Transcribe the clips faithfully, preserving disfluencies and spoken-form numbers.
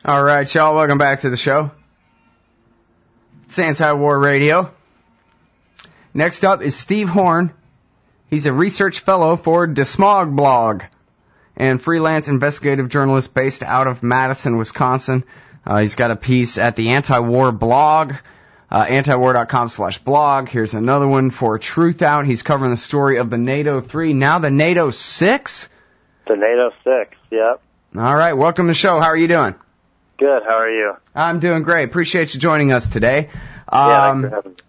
All right, y'all, welcome back to the show. It's Anti-War Radio. Next up is Steve Horn. He's a research fellow for DeSmog Blog and freelance investigative journalist based out of Madison, Wisconsin. Uh, he's got a piece at the Anti-War blog, uh, antiwar.com slash blog. Here's another one for Truth Out. He's covering the story of the NATO three, now the NATO six? The NATO six, yep. All right, welcome to the show. How are you doing? Good, how are you? I'm doing great. Appreciate you joining us today. Um, yeah, thanks Um, for having me.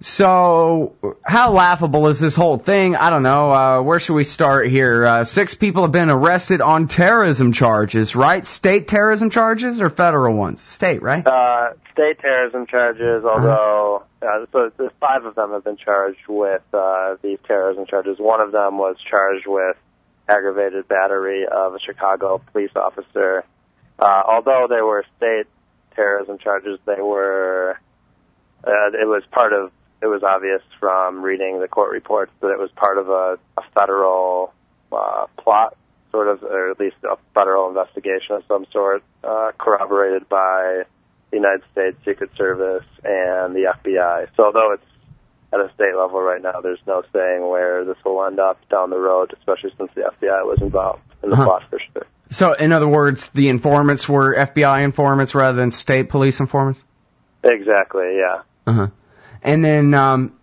So, how laughable is this whole thing? I don't know. Uh, where should we start here? Uh, six people have been arrested on terrorism charges, right? State terrorism charges or federal ones? State, right? Uh, state terrorism charges, although, uh, so there's five of them have been charged with, uh, these terrorism charges. One of them was charged with aggravated battery of a Chicago police officer. Uh, although they were state terrorism charges, they were, uh, it was part of, it was obvious from reading the court reports that it was part of a, a federal, uh, plot, sort of, or at least a federal investigation of some sort, uh, corroborated by the United States Secret Service and the F B I. So although it's at a state level right now, there's no saying where this will end up down the road, especially since the F B I was involved in the uh-huh. plot for sure. So, in other words, the informants were F B I informants rather than state police informants? Exactly, yeah. Uh-huh. And then, um,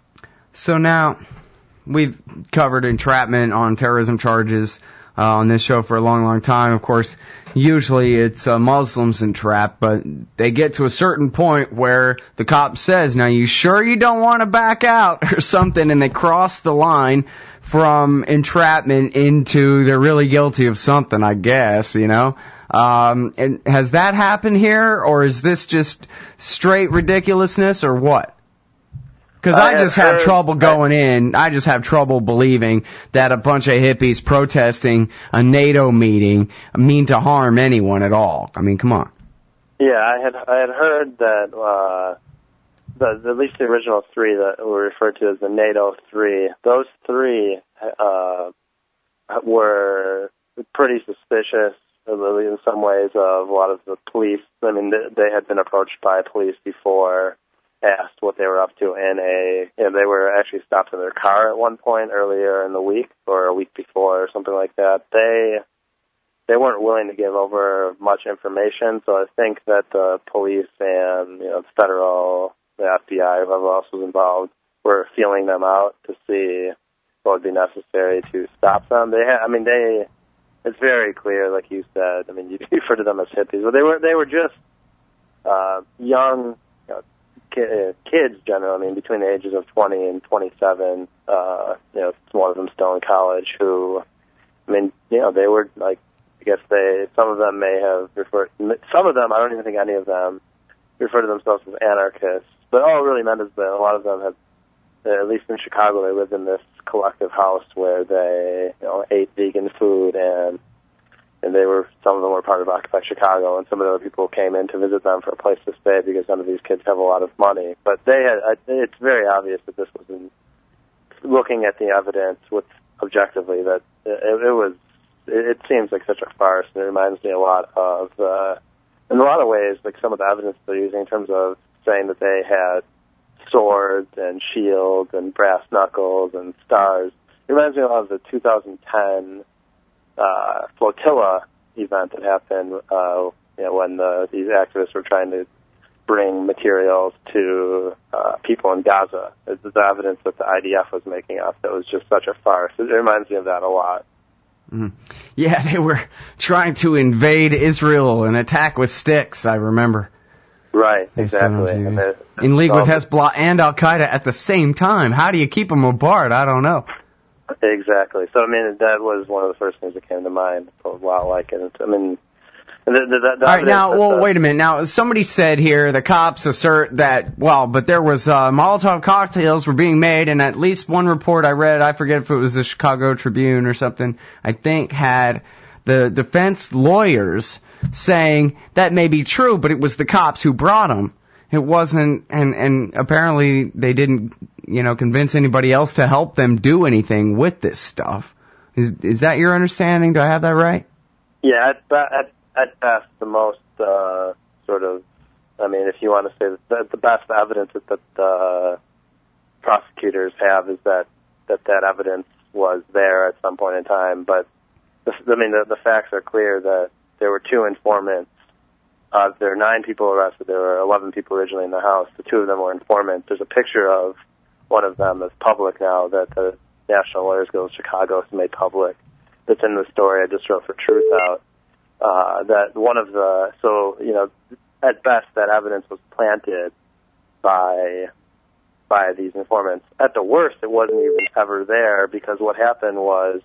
so now, we've covered entrapment on terrorism charges uh, on this show for a long, long time. Of course, usually it's uh, Muslims entrapped, but they get to a certain point where the cop says, now you sure you don't want to back out or something, and they cross the line from entrapment into they're really guilty of something, I guess, you know. Um, and has that happened here, or is this just straight ridiculousness, or what? Because I, I just have, have trouble going in. I just have trouble believing that a bunch of hippies protesting a NATO meeting mean to harm anyone at all. I mean, come on. Yeah, I had I had heard that uh, the at least the original three that were referred to as the NATO three. Those three uh, were pretty suspicious, in some ways, of a lot of the police. I mean, they had been approached by police before, asked what they were up to in a, you know, they were actually stopped in their car at one point earlier in the week or a week before or something like that. They they weren't willing to give over much information, so I think that the police and, you know, the federal, the F B I, whoever else was involved, were feeling them out to see what would be necessary to stop them. They ha- I mean, they, it's very clear, like you said, I mean, you refer to them as hippies, but they were, they were just uh, young, you know, kids generally, I mean, between the ages of twenty and twenty-seven, uh, you know, one of them still in college, who, I mean, you know, they were, like, I guess they, some of them may have referred, some of them, I don't even think any of them refer to themselves as anarchists, but all it really meant is that a lot of them have, at least in Chicago, they lived in this collective house where they, you know, ate vegan food, and and they were, some of them were part of Occupy Chicago, and some of the other people came in to visit them for a place to stay because some of these kids have a lot of money. But they had, it's very obvious that this was, in, looking at the evidence with objectively, that it, it was, it, it seems like such a farce, and it reminds me a lot of, uh, in a lot of ways, like some of the evidence they're using in terms of saying that they had swords and shields and brass knuckles and stars. It reminds me a lot of the two thousand ten uh, flotilla event that happened uh, you know, when the, these activists were trying to bring materials to uh, people in Gaza. It's the evidence that the I D F was making up that was just such a farce. It reminds me of that a lot. Mm. Yeah, they were trying to invade Israel and attack with sticks, I remember. Right, exactly. And in league with Hezbollah and Al-Qaeda at the same time. How do you keep them apart? I don't know. Exactly. So, I mean, that was one of the first things that came to mind a while like it. I mean, the, the, the all right, now, well, the, wait a minute. Now, somebody said here the cops assert that, well, but there was uh, Molotov cocktails were being made, and at least one report I read, I forget if it was the Chicago Tribune or something, I think had the defense lawyers saying that may be true, but it was the cops who brought them. It wasn't, and, and apparently they didn't, you know, convince anybody else to help them do anything with this stuff. Is is that your understanding? Do I have that right? Yeah, at, at, at best, the most uh, sort of, I mean, if you want to say that the best evidence that the, the prosecutors have is that, that that evidence was there at some point in time. But, the, I mean, the, the facts are clear that there were two informants. Uh, there are nine people arrested. There were eleven people originally in the house. The two of them were informants. There's a picture of one of them that's public now that the National Lawyers Guild of Chicago has made public. That's in the story I just wrote for Truth Out. Uh, that one of the, so, you know, at best that evidence was planted by, by these informants. At the worst, it wasn't even ever there, because what happened was,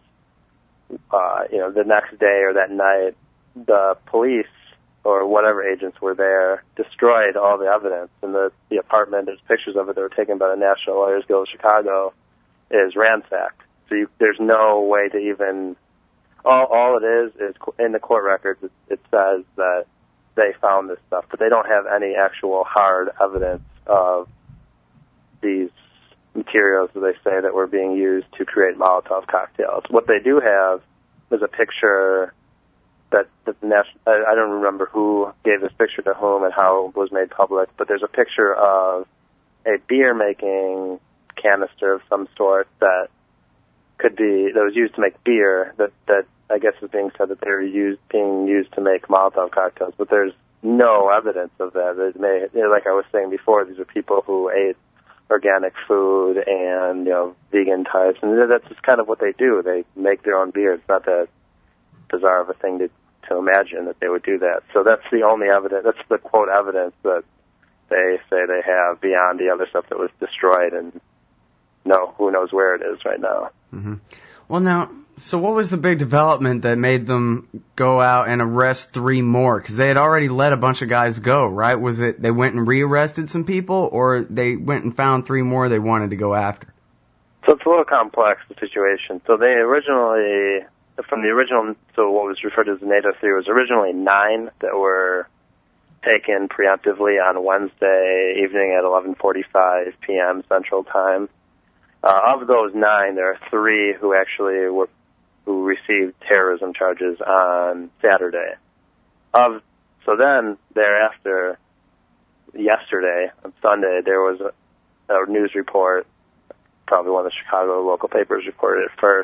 uh, you know, the next day or that night, the police or whatever agents were there destroyed all the evidence. And the, the apartment, there's pictures of it that were taken by the National Lawyers Guild of Chicago, is ransacked. So you, there's no way to even, all, all it is is in the court records, it, it says that they found this stuff, but they don't have any actual hard evidence of these materials that they say that were being used to create Molotov cocktails. What they do have is a picture that, that the national, I, I don't remember who gave this picture to whom and how it was made public, but there's a picture of a beer-making canister of some sort that could be, that was used to make beer, that, that I guess is being said that they're used, being used to make Molotov cocktails, but there's no evidence of that. It may, you know, like I was saying before, these are people who ate organic food and, you know, vegan types, and that's just kind of what they do. They make their own beer. It's not that bizarre of a thing to, to imagine that they would do that. So that's the only evidence, that's the quote evidence that they say they have beyond the other stuff that was destroyed, and no, who knows where it is right now. Mm-hmm. Well, now, so what was the big development that made them go out and arrest three more? Because they had already let a bunch of guys go, right? Was it they went and rearrested some people, or they went and found three more they wanted to go after? So it's a little complex, the situation. So they originally, from the original, so what was referred to as the NATO three was originally nine that were taken preemptively on Wednesday evening at eleven forty-five p.m. Central Time. Uh, of those nine, there are three who actually were who received terrorism charges on Saturday. Of so then thereafter, yesterday on Sunday, there was a, a news report, probably one of the Chicago local papers reported it first,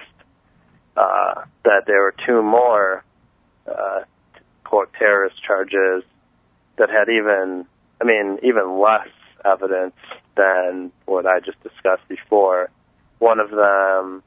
uh, that there were two more uh, quote terrorist charges that had even, I mean, even less evidence than what I just discussed before. One of them,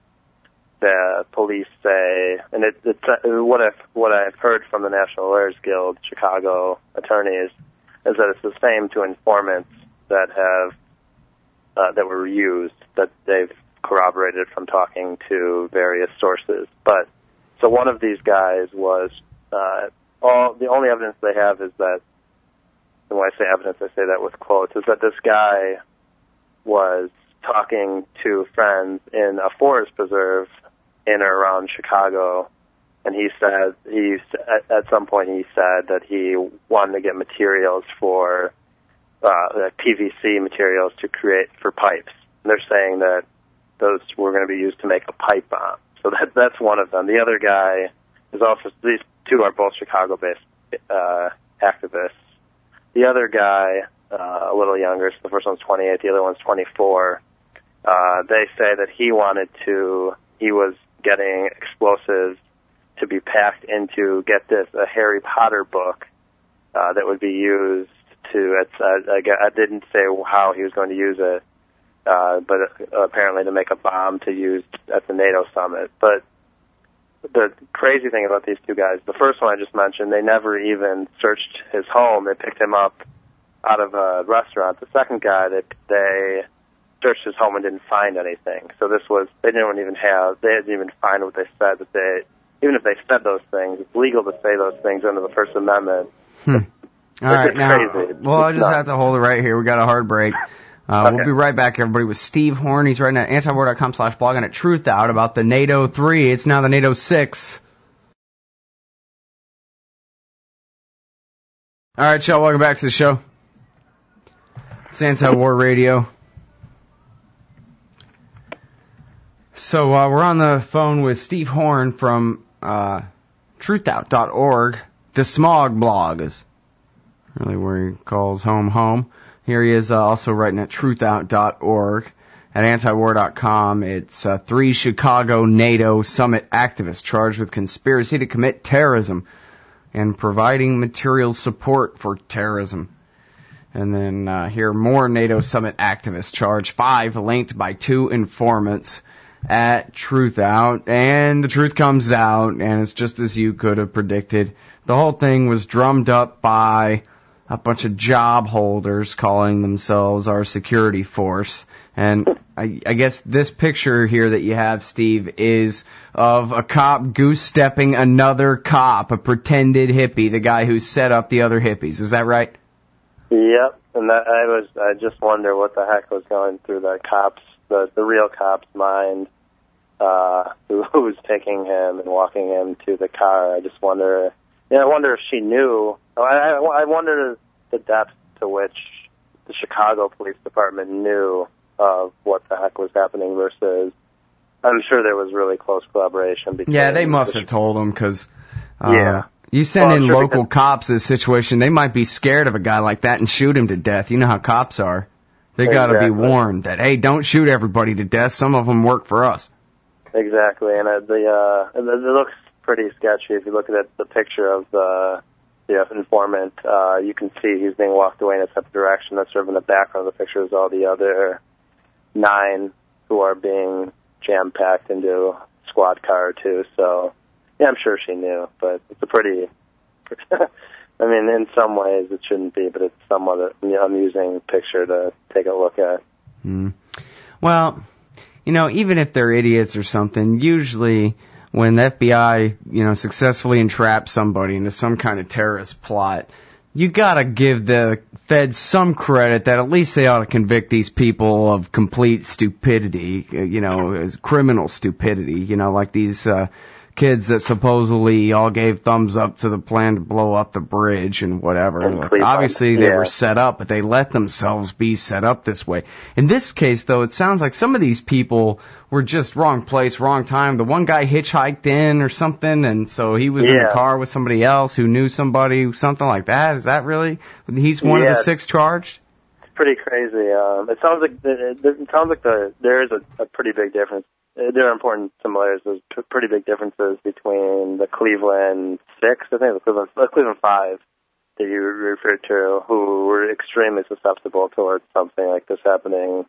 the police say, and it, it's what I've what I've heard from the National Lawyers Guild Chicago attorneys is that it's the same two informants that have uh, that were used, that they've corroborated from talking to various sources. But so one of these guys was uh, all the only evidence they have is that. And when I say evidence, I say that with quotes, is that this guy was talking to friends in a forest preserve in or around Chicago, and he said, he at, at some point he said that he wanted to get materials for, uh, P V C materials to create for pipes. And they're saying that those were going to be used to make a pipe bomb. So that, that's one of them. The other guy is also, these two are both Chicago-based, uh, activists. The other guy, uh, a little younger, so the first one's twenty-eight, the other one's twenty-four, uh, they say that he wanted to, he was getting explosives to be packed into, get this, a Harry Potter book, uh, that would be used to, it's, uh, I, I didn't say how he was going to use it, uh, but apparently to make a bomb to use at the NATO summit. But the crazy thing about these two guys, the first one I just mentioned, they never even searched his home. They picked him up out of a restaurant. The second guy, they, they searched his home and didn't find anything. So this was, they didn't even have, they didn't even find what they said, that they, even if they said those things, it's legal to say those things under the First Amendment. Hmm. All right, now, crazy. well, I just nuts. have to hold it right here. We got a hard break. Uh, okay. We'll be right back, everybody, with Steve Horn. He's writing at antiwar dot com slash blog and at Truth Out about the NATO three. It's now the NATO six. All right, y'all, welcome back to the show. It's Anti-War Radio. So uh, we're on the phone with Steve Horn from uh, truth out dot org. The Smog blog is really where he calls home home. Here he is uh, also writing at truth out dot org. At antiwar dot com, it's uh, three Chicago NATO summit activists charged with conspiracy to commit terrorism and providing material support for terrorism. And then uh, here, more NATO summit activists charged, five linked by two informants at Truth Out. And the truth comes out, and it's just as you could have predicted. The whole thing was drummed up by a bunch of job holders calling themselves our security force. And I, I guess this picture here that you have, Steve, is of a cop goose-stepping another cop, a pretended hippie, the guy who set up the other hippies. Is that right? Yep, and that, I was I just wonder what the heck was going through that cop's, the, the real cop's mind, uh, who, who was taking him and walking him to the car. I just wonder, you know, I wonder if she knew. I, I, I wonder the depth to which the Chicago Police Department knew of what the heck was happening versus, I'm sure there was really close collaboration between. Yeah, they must have told them because, uh, yeah. you send well, in sure local because, cops in a situation, they might be scared of a guy like that and shoot him to death. You know how cops are. They got to exactly. be warned that, hey, don't shoot everybody to death. Some of them work for us. Exactly, and uh, the uh, it, it looks pretty sketchy if you look at the picture of the the informant. Uh, you can see he's being walked away in a separate direction. That's sort of in the background of the picture is all the other nine who are being jam-packed into a squad car, too. So, yeah, I'm sure she knew, but it's a pretty, I mean, in some ways it shouldn't be, but it's somewhat an amusing picture to take a look at. Mm. Well, you know, even if they're idiots or something, usually when the F B I, you know, successfully entraps somebody into some kind of terrorist plot, you gotta give the feds some credit that at least they ought to convict these people of complete stupidity, you know, as criminal stupidity, you know, like these uh, kids that supposedly all gave thumbs up to the plan to blow up the bridge and whatever. Like, obviously they yeah. were set up, but they let themselves be set up this way. In this case, though, it sounds like some of these people were just wrong place, wrong time. The one guy hitchhiked in or something, and so he was yeah. in the car with somebody else who knew somebody, something like that. Is that really? He's one yeah. of the six charged? It's pretty crazy. Um, it sounds like the, it sounds like the there is a, a pretty big difference. There are important similarities. There's pretty big differences between the Cleveland Six, I think, the Cleveland, the Cleveland Five that you referred to, who were extremely susceptible towards something like this happening,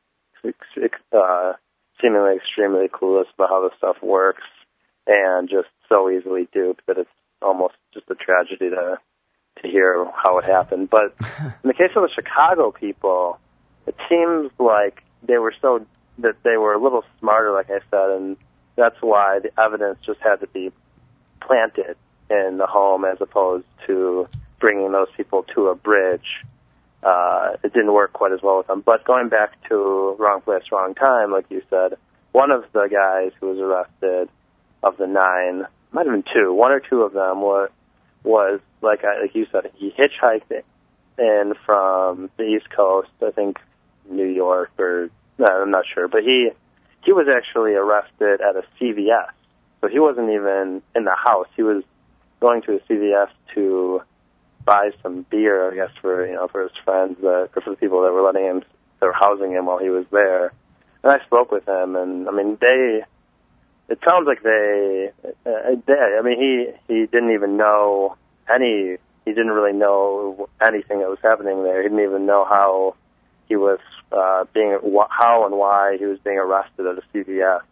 uh, seemingly extremely clueless about how this stuff works, and just so easily duped that it's almost just a tragedy to to hear how it happened. But in the case of the Chicago people, it seems like they were so that they were a little smarter, like I said, and that's why the evidence just had to be planted in the home as opposed to bringing those people to a bridge. Uh, it didn't work quite as well with them. But going back to wrong place, wrong time, like you said, one of the guys who was arrested of the nine, might have been two, one or two of them were, was, like I, like you said, he hitchhiked in from the East Coast, I think New York or no, I'm not sure, but he he was actually arrested at a C V S. So he wasn't even in the house. He was going to a C V S to buy some beer, I guess, for you know for his friends, uh, or for the people that were letting him, that were housing him while he was there. And I spoke with him, and I mean, they. It sounds like they. Uh, they I mean, he he didn't even know any. He didn't really know anything that was happening there. He didn't even know how he was uh, being, how and why he was being arrested at a C V S.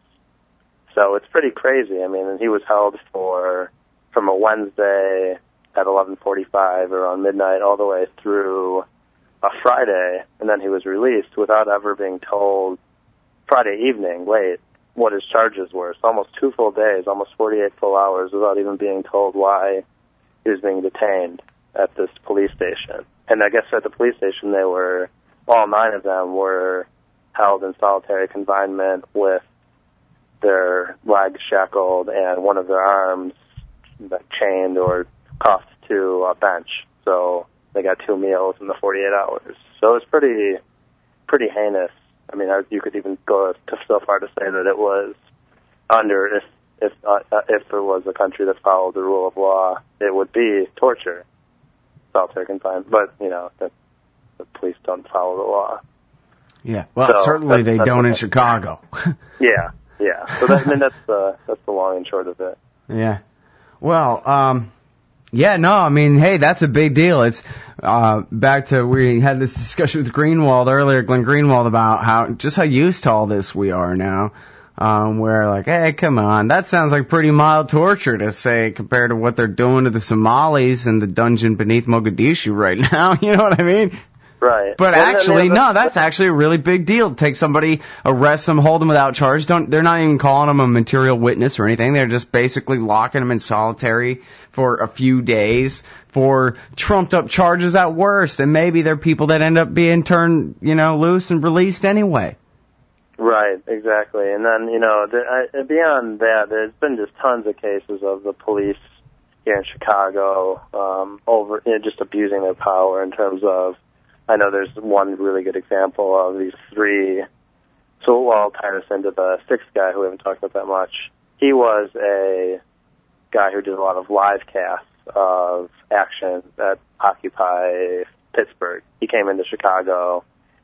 So it's pretty crazy. I mean, and he was held for from a Wednesday at eleven forty-five around midnight all the way through a Friday, and then he was released without ever being told Friday evening, late, what his charges were. So almost two full days, almost forty-eight full hours without even being told why he was being detained at this police station. And I guess at the police station they were, all nine of them were held in solitary confinement with their legs shackled and one of their arms chained or cuffed to a bench. So they got two meals in the forty-eight hours. So it was pretty, pretty heinous. I mean, you could even go to so far to say that it was under, if if uh, if there was a country that followed the rule of law, it would be torture. solitary confinement. But, you know, the, the police don't follow the law. Yeah, well, so certainly they don't in Chicago. yeah, yeah. So that, I mean, that's the, that's the long and short of it. Yeah. Well, um... yeah, no, I mean, hey, that's a big deal. It's, uh, back to, we had this discussion with Greenwald earlier, Glenn Greenwald, about how, just how used to all this we are now. Um, where like, hey, come on, that sounds like pretty mild torture to say compared to what they're doing to the Somalis in the dungeon beneath Mogadishu right now. You know what I mean? Right. But well, actually, then, no, that's actually a really big deal. Take somebody, arrest them, hold them without charge. Don't, they're not even calling them a material witness or anything. They're just basically locking them in solitary for a few days for trumped up charges at worst. And maybe they're people that end up being turned, you know, loose and released anyway. Right, exactly. And then, you know, the, I, beyond that, there's been just tons of cases of the police here in Chicago, um, over, you know, just abusing their power in terms of, I know there's one really good example of these three, so I'll tie this into the sixth guy who we haven't talked about that much. He was a guy who did a lot of live casts of action at Occupy Pittsburgh. He came into Chicago,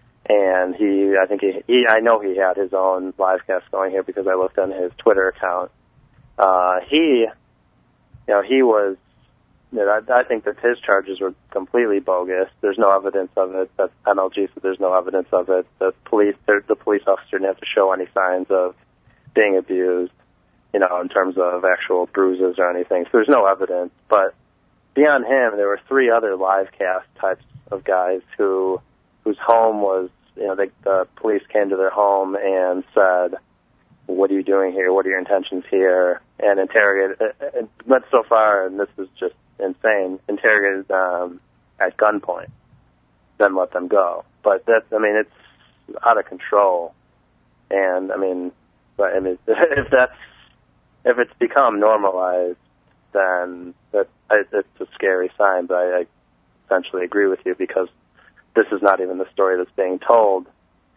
and he, I think he, he I know he had his own live cast going here because I looked on his Twitter account. Uh, he, you know, he was, you know, I, I think that his charges were completely bogus. There's no evidence of it. That's M L G, so there's no evidence of it. The police, the police officer didn't have to show any signs of being abused, you know, in terms of actual bruises or anything. So there's no evidence. But beyond him, there were three other live cast types of guys who, whose home was, you know, they, the police came to their home and said, "What are you doing here? What are your intentions here?" And interrogated. Uh, went so far, and this is just insane, interrogated um, at gunpoint, then let them go. But that's, I mean, it's out of control. And I mean, but I mean, if that's, if it's become normalized, then that it's a scary sign. But I, I essentially agree with you because this is not even the story that's being told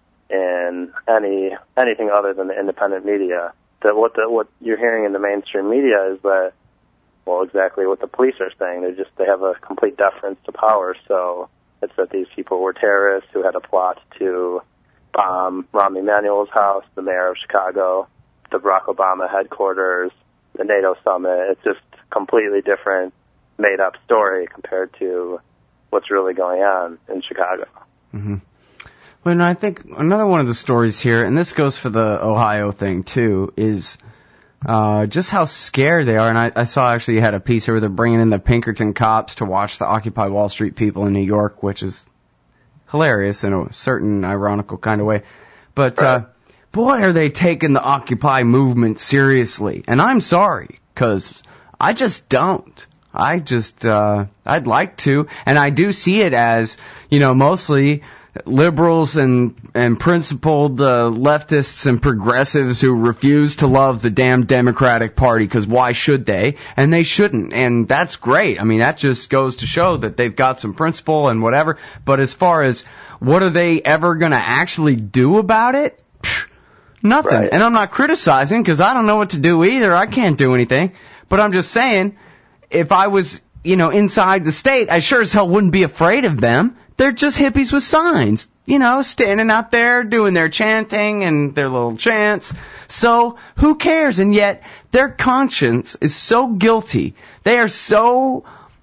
in any anything other than the independent media. That what the, what you're hearing in the mainstream media is that, well, exactly what the police are saying. They just, they have a complete deference to power. So it's that these people were terrorists who had a plot to bomb Rahm Emanuel's house, the mayor of Chicago, the Barack Obama headquarters, the NATO summit. It's just a completely different, made-up story compared to what's really going on in Chicago. Mm-hmm. Well, and I think another one of the stories here, and this goes for the Ohio thing too, is uh just how scared they are. And I, I saw actually you had a piece here where they're bringing in the Pinkerton cops to watch the Occupy Wall Street people in New York, which is hilarious in a certain ironical kind of way. But uh boy, are they taking the Occupy movement seriously. And I'm sorry, because I just don't. I just, uh, I'd like to. And I do see it as, you know, mostly liberals and, and principled uh, leftists and progressives who refuse to love the damn Democratic Party, because why should they? And they shouldn't. And that's great. I mean, that just goes to show that they've got some principle and whatever. But as far as what are they ever going to actually do about it? Psh, nothing. Right. And I'm not criticizing, because I don't know what to do either. I can't do anything. But I'm just saying, if I was, you know, inside the state, I sure as hell wouldn't be afraid of them. They're just hippies with signs, you know, standing out there doing their chanting and their little chants. So who cares? And yet their conscience is so guilty. They are so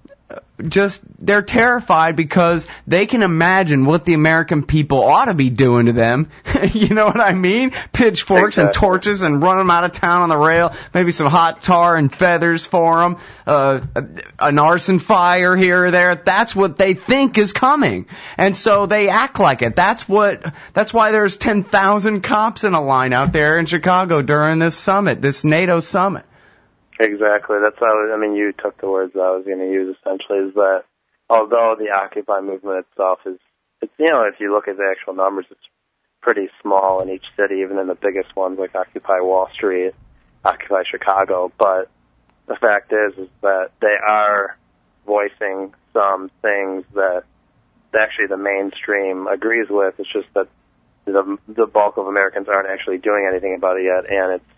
just, they're terrified because they can imagine what the American people ought to be doing to them. You know what I mean? Pitchforks exactly. and torches and run them out of town on the rail. Maybe some hot tar and feathers for them. Uh, an arson fire here or there. That's what they think is coming. And so they act like it. That's what, that's why there's ten thousand cops in a line out there in Chicago during this summit, this NATO summit. Exactly. That's how, I mean, you took the words I was going to use essentially, is that although the Occupy movement itself is, it's, you know, if you look at the actual numbers, it's pretty small in each city, even in the biggest ones like Occupy Wall Street, Occupy Chicago. But the fact is, is that they are voicing some things that actually the mainstream agrees with. It's just that the, the bulk of Americans aren't actually doing anything about it yet, and it's,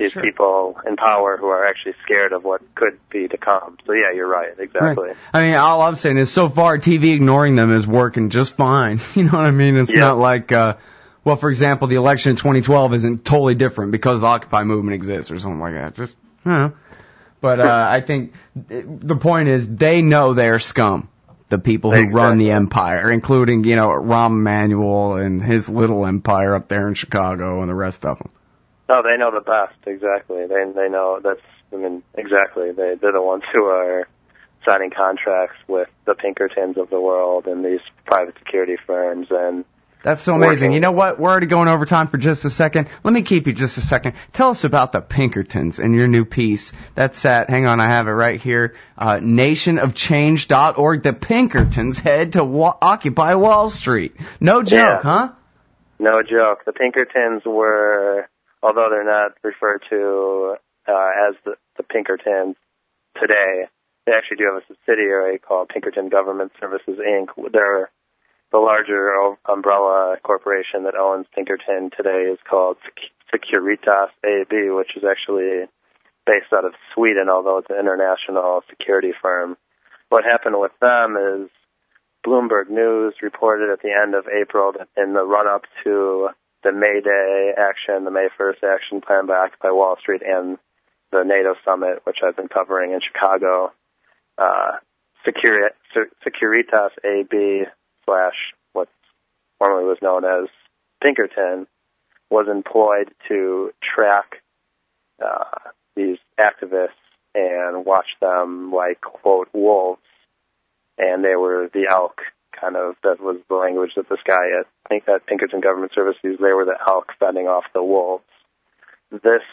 these sure. people in power who are actually scared of what could be to come. So yeah, you're right, exactly. Right. I mean, all I'm saying is so far T V ignoring them is working just fine. You know what I mean? It's yep. not like, uh, well, for example, the election in twenty twelve isn't totally different because the Occupy movement exists or something like that. Just, you know. But uh, I think the point is they know they're scum. The people who exactly. run the empire, including, you know, Rahm Emanuel and his little empire up there in Chicago and the rest of them. No, they know the best, exactly. They they know that's, I mean, exactly. They, they're the ones who are signing contracts with the Pinkertons of the world and these private security firms. And that's so amazing. working. You know what? We're already going over time for just a second. Let me keep you just a second. Tell us about the Pinkertons and your new piece. That's at, hang on, I have it right here, uh, nation of change dot org. The Pinkertons head to wa- Occupy Wall Street. No joke, yeah. huh? No joke. The Pinkertons were, although they're not referred to uh, as the, the Pinkertons today, they actually do have a subsidiary called Pinkerton Government Services, Incorporated. They're the larger umbrella corporation that owns Pinkerton today is called Securitas A B, which is actually based out of Sweden, although it's an international security firm. What happened with them is Bloomberg News reported at the end of April that in the run-up to the May Day action, the May first action planned by Occupy Wall Street and the NATO summit, which I've been covering in Chicago, uh, Securi- Securitas A B slash what formerly was known as Pinkerton was employed to track uh, these activists and watch them like, quote, wolves. And they were the elk, kind of. That was the language that this guy at, I think at Pinkerton Government Services, they were the elk fending off the wolves. This,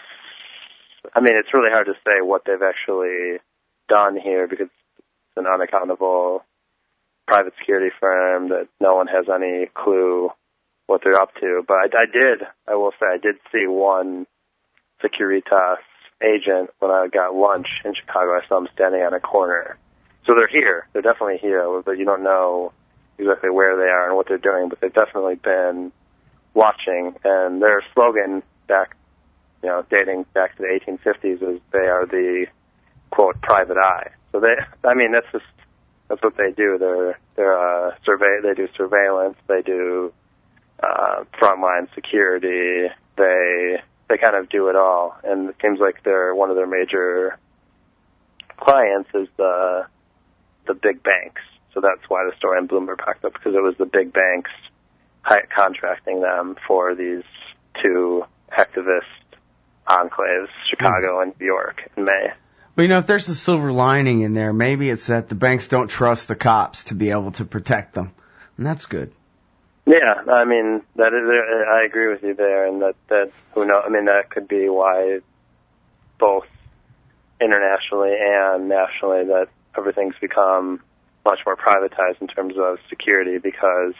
I mean, it's really hard to say what they've actually done here because it's an unaccountable private security firm that no one has any clue what they're up to. But I, I did, I will say, I did see one Securitas agent when I got lunch in Chicago. I saw him standing on a corner. So they're here. They're definitely here, but you don't know exactly where they are and what they're doing, but they've definitely been watching. And their slogan back, you know, dating back to the eighteen fifties is they are the, quote, private eye. So they, I mean, that's just, that's what they do. They're they're uh, survey. They do surveillance. They do uh, frontline security. They they kind of do it all. And it seems like they're one of their major clients is the the big banks. So that's why the story in Bloomberg packed up because it was the big banks contracting them for these two activist enclaves, Chicago and New York, in May. But, you know, if there's a silver lining in there, maybe it's that the banks don't trust the cops to be able to protect them. And that's good. Yeah, I mean, that is, I agree with you there, and that, that who knows, I mean, that could be why both internationally and nationally that everything's become much more privatized in terms of security because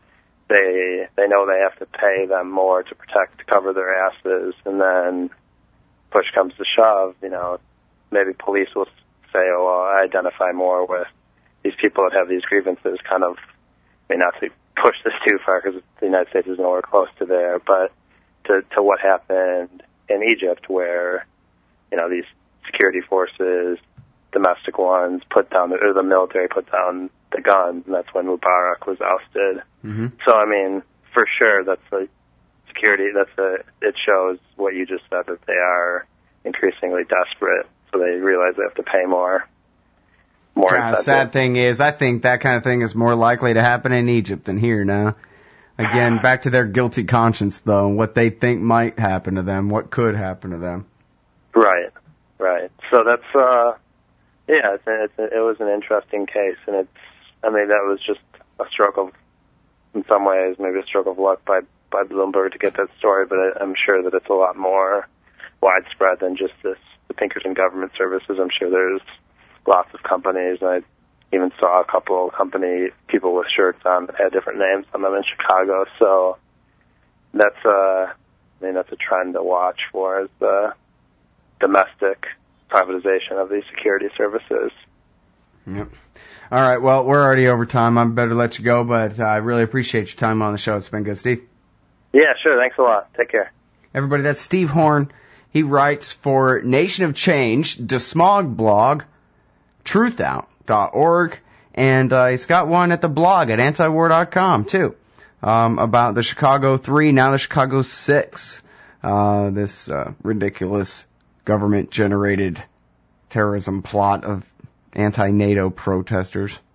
they they know they have to pay them more to protect, to cover their asses, and then push comes to shove, you know, maybe police will say, oh, well, I identify more with these people that have these grievances, kind of, I mean, not to push this too far because the United States is nowhere close to there, but to, to what happened in Egypt where, you know, these security forces, domestic ones, put down, or the military put down the guns, and that's when Mubarak was ousted. Mm-hmm. So, I mean, for sure, that's a security, that's a, it shows what you just said, that they are increasingly desperate. So they realize they have to pay more. More yeah, the sad thing is, I think that kind of thing is more likely to happen in Egypt than here now. Again, back to their guilty conscience, though, what they think might happen to them, what could happen to them. Right, right. So that's, uh, yeah, it's, it's, it was an interesting case, and it's, I mean, that was just a stroke of, in some ways, maybe a stroke of luck by, by Bloomberg to get that story, but I, I'm sure that it's a lot more widespread than just this. The Pinkerton Government Services, I'm sure there's lots of companies. I even saw a couple company people with shirts on that had different names on them in Chicago. So that's a, I mean, that's a trend to watch for, is the domestic privatization of these security services. Yep. All right. Well, we're already over time. I better let you go, but I really appreciate your time on the show. It's been good, Steve. Yeah, sure. Thanks a lot. Take care. Everybody, that's Steve Horn. He writes for Nation of Change, DeSmog blog, truth out dot org, and uh, he's got one at the blog at antiwar dot com, too, um, about the Chicago Three, now the Chicago Six, uh, this uh, ridiculous government-generated terrorism plot of anti-NATO protesters.